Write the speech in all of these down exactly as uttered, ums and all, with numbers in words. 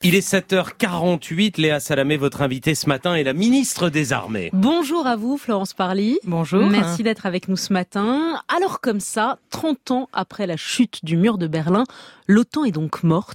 Il est sept heures quarante-huit, Léa Salamé, votre invitée ce matin est la ministre des Armées. Bonjour à vous, Florence Parly. Bonjour. Merci d'être avec nous ce matin. Alors comme ça, trente ans après la chute du mur de Berlin, l'OTAN est donc morte ?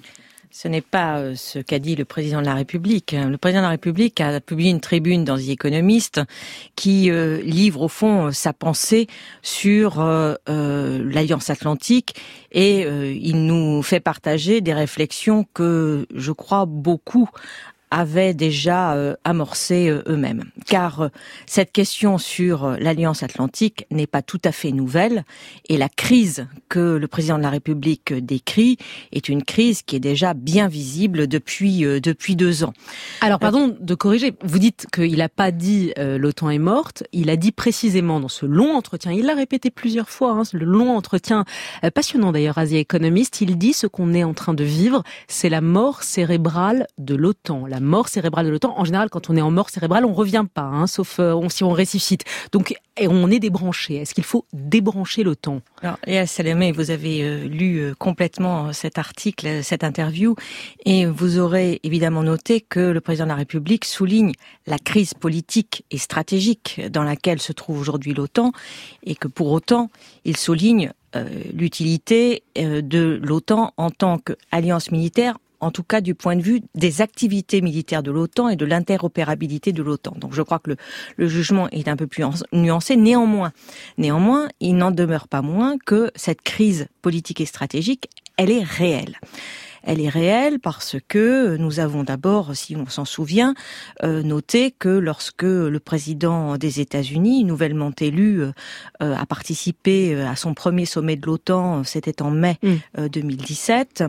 Ce n'est pas ce qu'a dit le président de la République. Le président de la République a publié une tribune dans The Economist qui euh, livre au fond sa pensée sur euh, euh, l'Alliance Atlantique et euh, il nous fait partager des réflexions que je crois beaucoup avaient déjà euh, amorcé euh, eux-mêmes. Car euh, cette question sur euh, l'Alliance Atlantique n'est pas tout à fait nouvelle et la crise que le président de la République décrit est une crise qui est déjà bien visible depuis euh, depuis deux ans. Alors pardon de corriger, vous dites qu'il n'a pas dit euh, l'OTAN est morte, il a dit précisément dans ce long entretien, il l'a répété plusieurs fois, hein, le long entretien euh, passionnant d'ailleurs à The Economist, il dit ce qu'on est en train de vivre, c'est la mort cérébrale de l'OTAN. La mort cérébrale de l'OTAN. En général, quand on est en mort cérébrale, on revient pas, hein, sauf euh, on, si on ressuscite. Donc, et on est débranché. Est-ce qu'il faut débrancher l'OTAN ? Alors, Léa Salamé, vous avez euh, lu euh, complètement cet article, cette interview, et vous aurez évidemment noté que le président de la République souligne la crise politique et stratégique dans laquelle se trouve aujourd'hui l'OTAN, et que pour autant, il souligne euh, l'utilité euh, de l'OTAN en tant qu'alliance militaire, en tout cas du point de vue des activités militaires de l'OTAN et de l'interopérabilité de l'OTAN. Donc je crois que le, le jugement est un peu plus nuancé. Néanmoins, néanmoins, il n'en demeure pas moins que cette crise politique et stratégique, elle est réelle. Elle est réelle parce que nous avons d'abord, si on s'en souvient, euh, noté que lorsque le président des États-Unis, nouvellement élu, euh, a participé à son premier sommet de l'OTAN, c'était en mai euh, deux mille dix-sept,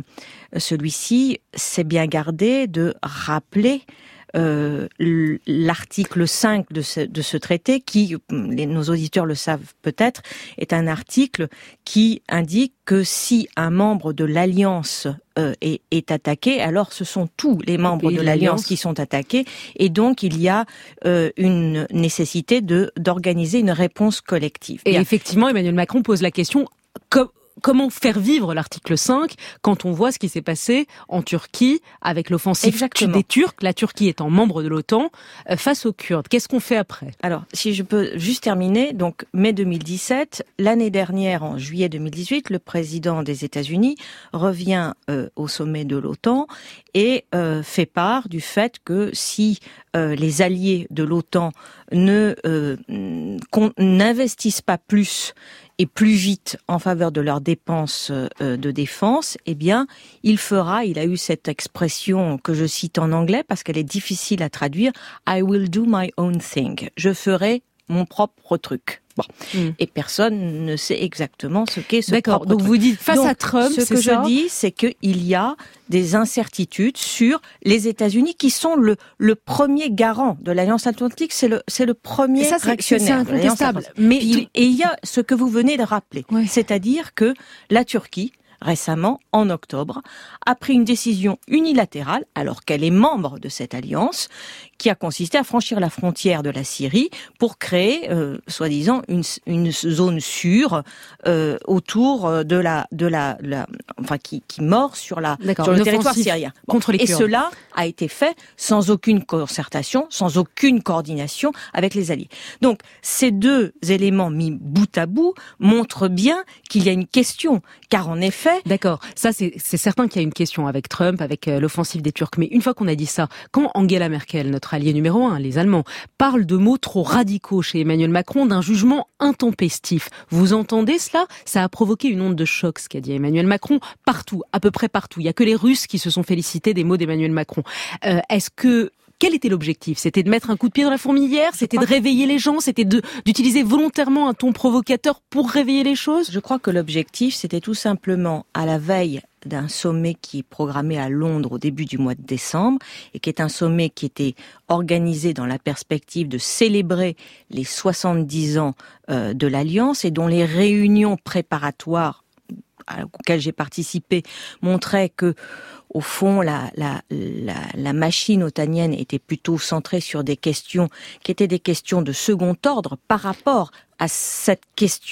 celui-ci s'est bien gardé de rappeler Euh, l'article cinq de ce, de ce traité, qui, les, nos auditeurs le savent peut-être, est un article qui indique que si un membre de l'Alliance euh, est, est attaqué, alors ce sont tous les membres de l'Alliance qui sont attaqués, et donc il y a euh, une nécessité de d'organiser une réponse collective. Et Bien. Effectivement, Emmanuel Macron pose la question comme comment faire vivre l'article cinq quand on voit ce qui s'est passé en Turquie avec l'offensive Exactement. des Turcs, la Turquie étant membre de l'OTAN, euh, face aux Kurdes. Qu'est-ce qu'on fait après ? Alors, si je peux juste terminer, donc mai deux mille dix-sept, l'année dernière, en juillet deux mille dix-huit, le président des États-Unis revient euh, au sommet de l'OTAN et euh, fait part du fait que si euh, les alliés de l'OTAN ne euh, n'investissent pas plus et plus vite en faveur de leurs dépenses euh, de défense, eh bien, il fera, il a eu cette expression que je cite en anglais parce qu'elle est difficile à traduire, I will do my own thing. Je ferai mon propre truc. Bon. Mm. Et personne ne sait exactement ce qu'est ce D'accord. propre Donc truc. vous dites face Donc, à Trump, ce c'est que ça ? je dis, c'est qu'il y a des incertitudes sur les États-Unis qui sont le, le premier garant de l'Alliance Atlantique, c'est le, c'est le premier ça, c'est, actionnaire. C'est incontestable. Mais Puis, et il y a ce que vous venez de rappeler, oui. C'est-à-dire que la Turquie, récemment, en octobre, a pris une décision unilatérale, alors qu'elle est membre de cette alliance, qui a consisté à franchir la frontière de la Syrie pour créer, euh, soi-disant, une, une zone sûre euh, autour de la, de la, la enfin, qui, qui mord sur la, sur le territoire syrien. Bon. Contre les Et Kurdes. cela a été fait sans aucune concertation, sans aucune coordination avec les alliés. Donc, ces deux éléments mis bout à bout montrent bien qu'il y a une question, car en effet. D'accord. Ça, c'est, c'est certain qu'il y a une question avec Trump, avec euh, l'offensive des Turcs. Mais une fois qu'on a dit ça, quand Angela Merkel, notre allié numéro un, les Allemands, parle de mots trop radicaux chez Emmanuel Macron, d'un jugement intempestif. Vous entendez cela ? Ça a provoqué une onde de choc, ce qu'a dit Emmanuel Macron, partout, à peu près partout. Il n'y a que les Russes qui se sont félicités des mots d'Emmanuel Macron. Euh, est-ce que Quel était l'objectif ? C'était de mettre un coup de pied dans la fourmilière ? C'était de réveiller les gens ? C'était de, d'utiliser volontairement un ton provocateur pour réveiller les choses ? Je crois que l'objectif, c'était tout simplement, à la veille d'un sommet qui est programmé à Londres au début du mois de décembre et qui est un sommet qui était organisé dans la perspective de célébrer les soixante-dix ans euh, de l'Alliance et dont les réunions préparatoires auxquelles j'ai participé montraient que au fond, la, la, la, la machine otanienne était plutôt centrée sur des questions qui étaient des questions de second ordre par rapport à cette question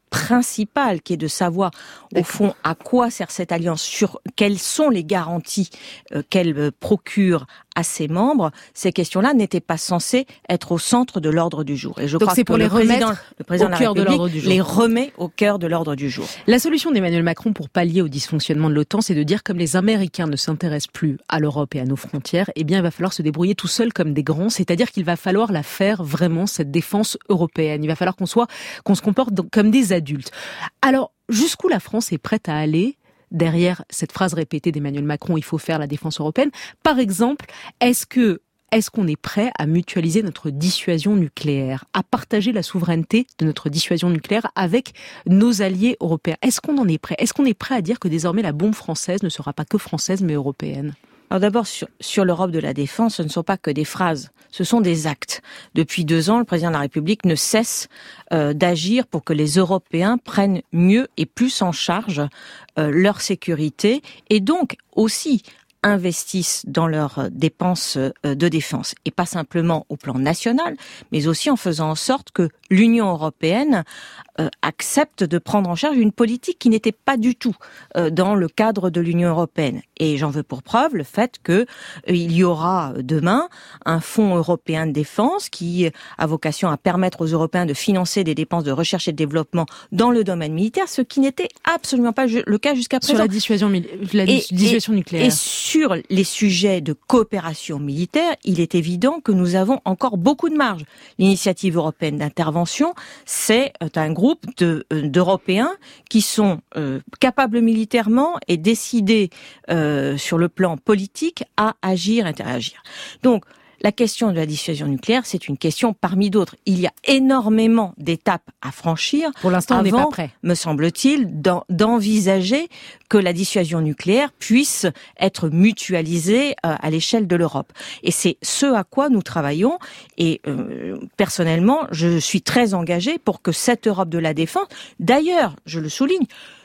principale, qui est de savoir, D'accord. au fond, à quoi sert cette alliance, sur quelles sont les garanties euh, qu'elle euh, procure à ses membres, ces questions-là n'étaient pas censées être au centre de l'ordre du jour. Et je Donc crois c'est pour que les le président, le président au cœur de, la l'ordre du jour. les remet au cœur de l'ordre du jour. La solution d'Emmanuel Macron pour pallier au dysfonctionnement de l'OTAN, c'est de dire comme les Américains ne s'intéressent plus à l'Europe et à nos frontières, eh bien il va falloir se débrouiller tout seul comme des grands, c'est-à-dire qu'il va falloir la faire vraiment, cette défense européenne. Il va falloir qu'on soit, qu'on se comporte comme des adultes. Alors, jusqu'où la France est prête à aller derrière cette phrase répétée d'Emmanuel Macron, il faut faire la défense européenne? Par exemple, est-ce que Est-ce qu'on est prêt à mutualiser notre dissuasion nucléaire, à partager la souveraineté de notre dissuasion nucléaire avec nos alliés européens? Est-ce qu'on en est prêt? Est-ce qu'on est prêt à dire que désormais la bombe française ne sera pas que française mais européenne? Alors d'abord, sur, sur l'Europe de la défense, ce ne sont pas que des phrases, ce sont des actes. Depuis deux ans, le président de la République ne cesse euh, d'agir pour que les Européens prennent mieux et plus en charge euh, leur sécurité et donc aussi investissent dans leurs dépenses de défense. Et pas simplement au plan national, mais aussi en faisant en sorte que l'Union européenne euh, accepte de prendre en charge une politique qui n'était pas du tout euh, dans le cadre de l'Union européenne. Et j'en veux pour preuve le fait que euh, il y aura demain un fonds européen de défense qui a vocation à permettre aux Européens de financer des dépenses de recherche et de développement dans le domaine militaire, ce qui n'était absolument pas le cas jusqu'à présent. Sur la dissuasion, la et, dissuasion et, nucléaire. Et sur les sujets de coopération militaire, il est évident que nous avons encore beaucoup de marge. L'initiative européenne d'intervention, c'est un groupe de, d'Européens qui sont euh, capables militairement et décidés euh, sur le plan politique à agir, interagir. Donc, la question de la dissuasion nucléaire, c'est une question parmi d'autres. Il y a énormément d'étapes à franchir. Pour l'instant, avant, on n'est pas prêt, me semble-t-il, d'en, d'envisager que la dissuasion nucléaire puisse être mutualisée euh, à l'échelle de l'Europe. Et c'est ce à quoi nous travaillons. Et euh, personnellement, je suis très engagée pour que cette Europe de la défense, d'ailleurs, je le souligne,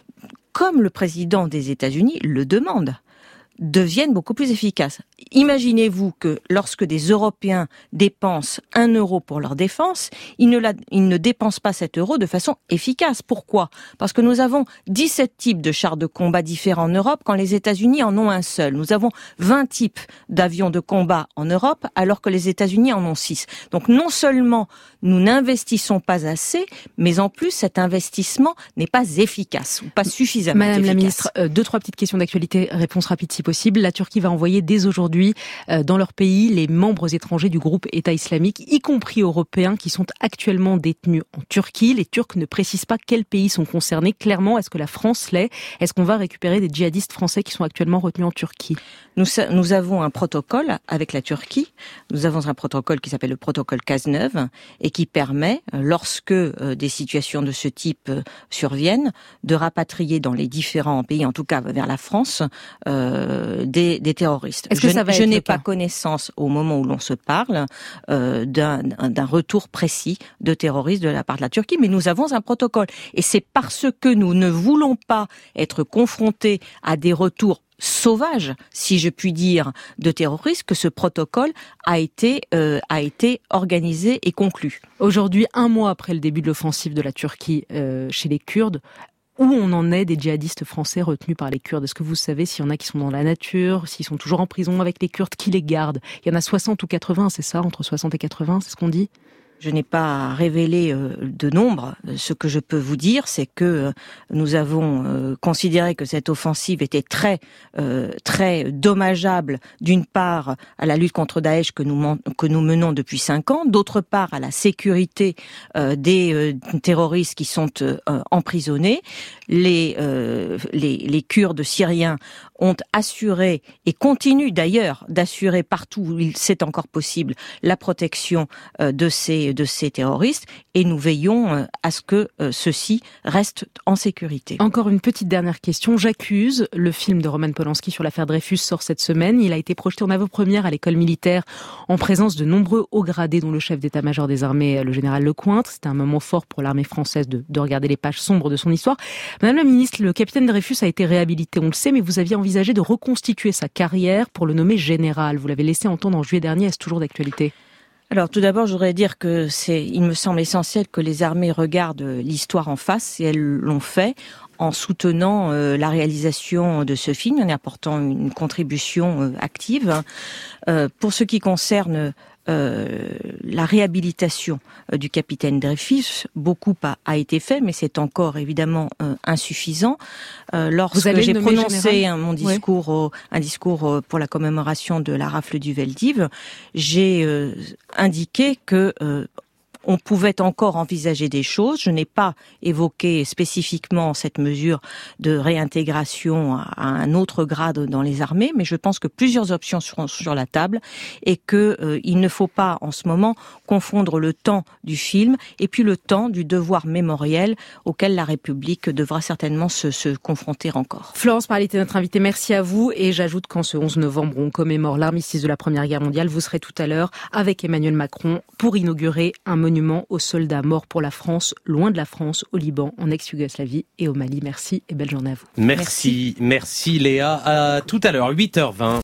comme le président des États-Unis le demande, deviennent beaucoup plus efficaces. Imaginez-vous que lorsque des Européens dépensent un euro pour leur défense, ils ne, la, ils ne dépensent pas cet euro de façon efficace. Pourquoi ? Parce que nous avons dix-sept types de chars de combat différents en Europe quand les États-Unis en ont un seul. Nous avons vingt types d'avions de combat en Europe alors que les États-Unis en ont six. Donc non seulement nous n'investissons pas assez, mais en plus cet investissement n'est pas efficace ou pas suffisamment Madame efficace. Madame la ministre, euh, deux, trois petites questions d'actualité, réponse rapide si possible. La Turquie va envoyer dès aujourd'hui euh, dans leur pays les membres étrangers du groupe État islamique, y compris européens, qui sont actuellement détenus en Turquie. Les Turcs ne précisent pas quels pays sont concernés. Clairement, est-ce que la France l'est ? Est-ce qu'on va récupérer des djihadistes français qui sont actuellement retenus en Turquie ? Nous, nous avons un protocole avec la Turquie. Nous avons un protocole qui s'appelle le protocole Cazeneuve et qui permet, lorsque euh, des situations de ce type euh, surviennent, de rapatrier dans les différents pays, en tout cas vers la France, euh, des, des terroristes. Est-ce que je ça va je être n'ai le cas ? pas connaissance, au moment où l'on se parle, euh, d'un, d'un retour précis de terroristes de la part de la Turquie, mais nous avons un protocole. Et c'est parce que nous ne voulons pas être confrontés à des retours sauvage, si je puis dire, de terroristes, que ce protocole a été euh, a été organisé et conclu. Aujourd'hui, un mois après le début de l'offensive de la Turquie euh, chez les Kurdes, où on en est des djihadistes français retenus par les Kurdes ? Est-ce que vous savez s'il y en a qui sont dans la nature, s'ils sont toujours en prison avec les Kurdes, qui les gardent ? Il y en a soixante ou quatre-vingts, c'est ça, entre soixante et quatre-vingts, c'est ce qu'on dit ? Je n'ai pas révélé euh, de nombre. Ce que je peux vous dire, c'est que euh, nous avons euh, considéré que cette offensive était très, euh, très dommageable, d'une part à la lutte contre Daesh que nous, que nous menons depuis cinq ans, d'autre part à la sécurité euh, des euh, terroristes qui sont euh, emprisonnés. Les, euh, les, les Kurdes syriens ont assuré et continuent d'ailleurs d'assurer partout où c'est encore possible la protection euh, de ces de ces terroristes et nous veillons à ce que ceux-ci restent en sécurité. Encore une petite dernière question. J'accuse, le film de Roman Polanski sur l'affaire Dreyfus sort cette semaine. Il a été projeté en avant-première à l'école militaire en présence de nombreux hauts gradés dont le chef d'état-major des armées, le général Lecointre. C'était un moment fort pour l'armée française de, de regarder les pages sombres de son histoire. Madame la ministre, le capitaine Dreyfus a été réhabilité, on le sait, mais vous aviez envisagé de reconstituer sa carrière pour le nommer général. Vous l'avez laissé entendre en juillet dernier. Est-ce toujours d'actualité ? Alors tout d'abord, je voudrais dire que c'est, il me semble essentiel que les armées regardent l'histoire en face, et elles l'ont fait en soutenant euh, la réalisation de ce film, en apportant une contribution euh, active. Euh, pour ce qui concerne Euh, la réhabilitation euh, du capitaine Dreyfus, beaucoup a, a été fait, mais c'est encore évidemment euh, insuffisant. Euh, lorsque j'ai prononcé un, mon discours, ouais. au, un discours euh, pour la commémoration de la rafle du Veldiv, j'ai euh, indiqué que euh, on pouvait encore envisager des choses. Je n'ai pas évoqué spécifiquement cette mesure de réintégration à un autre grade dans les armées, mais je pense que plusieurs options seront sur la table et que euh, il ne faut pas en ce moment confondre le temps du film et puis le temps du devoir mémoriel auquel la République devra certainement se, se confronter encore. Florence Parly était notre invitée. Merci à vous. Et j'ajoute qu'en ce onze novembre, on commémore l'armistice de la Première Guerre mondiale. Vous serez tout à l'heure avec Emmanuel Macron pour inaugurer un monument aux soldats morts pour la France, loin de la France, au Liban, en ex-Yougoslavie et au Mali. Merci et belle journée à vous. Merci, merci, merci Léa. À tout à l'heure, huit heures vingt.